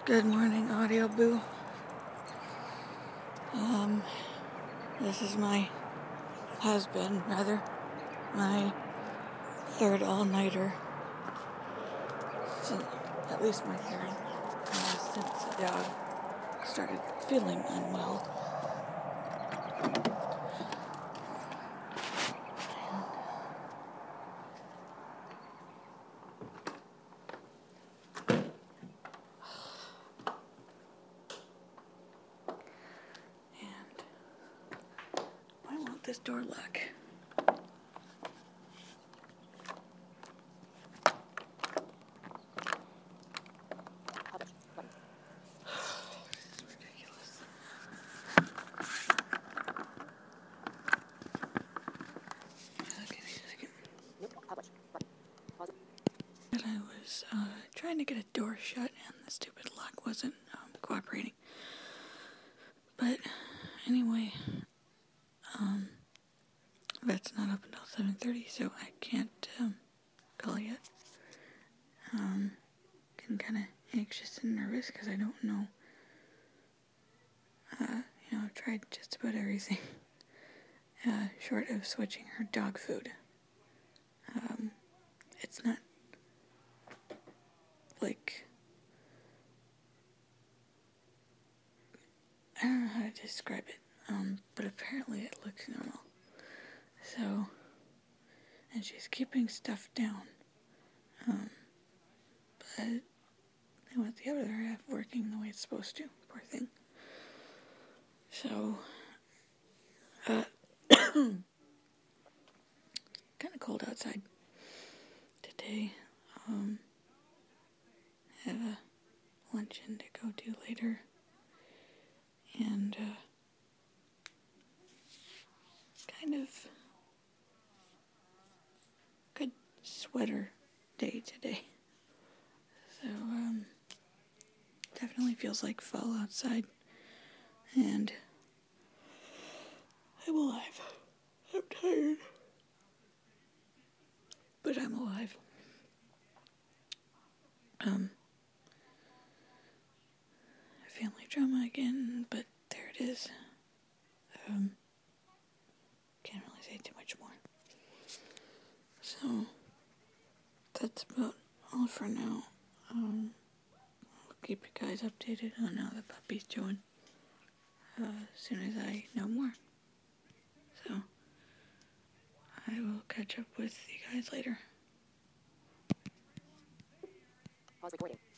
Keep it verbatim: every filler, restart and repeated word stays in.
Good morning, Audio Boo. Um, this is my husband, rather, my third all-nighter. So, at least my third, uh, since the dog started feeling unwell. And why won't this door lock? This is ridiculous. Uh, give me a second. I was uh, trying to get a door shut and the stupid lock wasn't um, cooperating. But anyway, um, vet's not up until seven thirty, so I can't um, call yet. Um, getting kind of anxious and nervous because I don't know. Uh, you know, I've tried just about everything, uh, short of switching her dog food. Um, it's not like, I don't know how to describe it, um, but apparently it looks normal. So, and she's keeping stuff down, um, but I want the other half working the way it's supposed to, poor thing. So, uh, kind of cold outside today. Um, have a luncheon to go to later, and uh, kind of good sweater day today. So um, definitely feels like fall outside, and I'm alive. I'm tired, but I'm alive. Um, family drama again, but there it is. Um, can't really say too much more. So that's about all for now. Um, I'll keep you guys updated on how the puppy's doing uh, as soon as I know more. So I will catch up with you guys later. Pause recording.